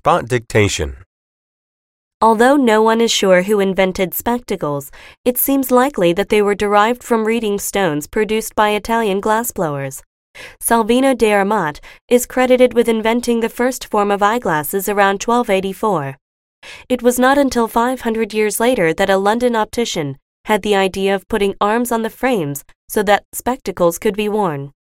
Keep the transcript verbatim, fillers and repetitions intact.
spot dictation. Although no one is sure who invented spectacles, it seems likely that they were derived from reading stones produced by Italian glassblowers. Salvino de Armat is credited with inventing the first form of eyeglasses around twelve eighty-four. It was not until five hundred years later that a London optician had the idea of putting arms on the frames so that spectacles could be worn.